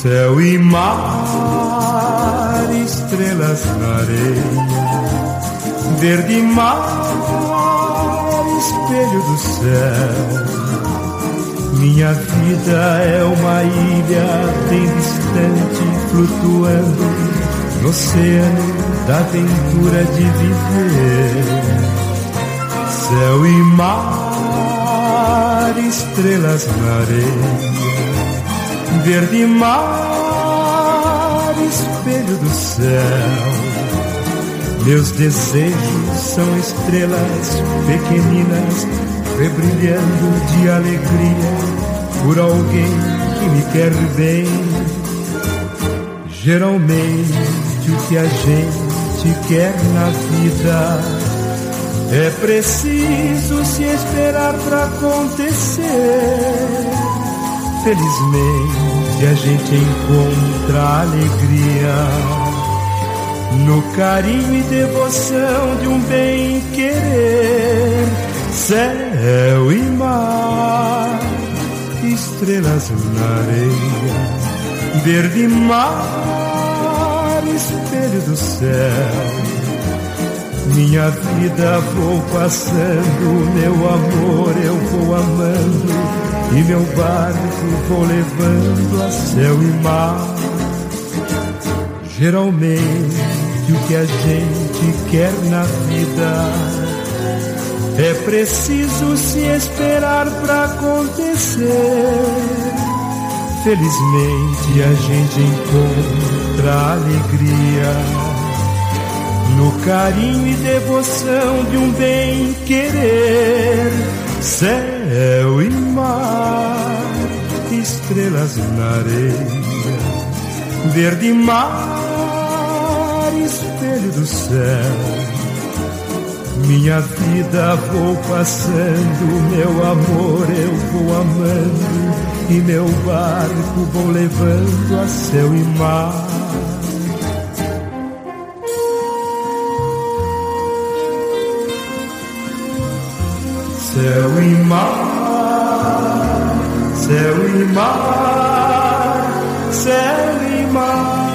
Céu e mar, estrelas na areia, verde mar, espelho do céu. Minha vida é uma ilha bem distante, flutuando no oceano da aventura de viver. Céu e mar, estrelas na areia, verde mar, espelho do céu. Meus desejos são estrelas pequeninas, rebrilhando de alegria por alguém que me quer bem. Geralmente o que a gente quer na vida é preciso se esperar pra acontecer. Felizmente a gente encontra alegria no carinho e devoção de um bem-querer. Céu e mar, estrelas na areia, verde mar, espelho do céu. Minha vida vou passando, meu amor eu vou amando, e meu barco vou levando a céu e mar. Geralmente o que a gente quer na vida é preciso se esperar pra acontecer. Felizmente a gente encontra alegria no carinho e devoção de um bem-querer. Céu e mar, estrelas na areia, verde mar, espelho do céu. Minha vida vou passando, meu amor eu vou amando, e meu barco vou levando a céu e mar. Céu e mar, céu e mar, céu e mar.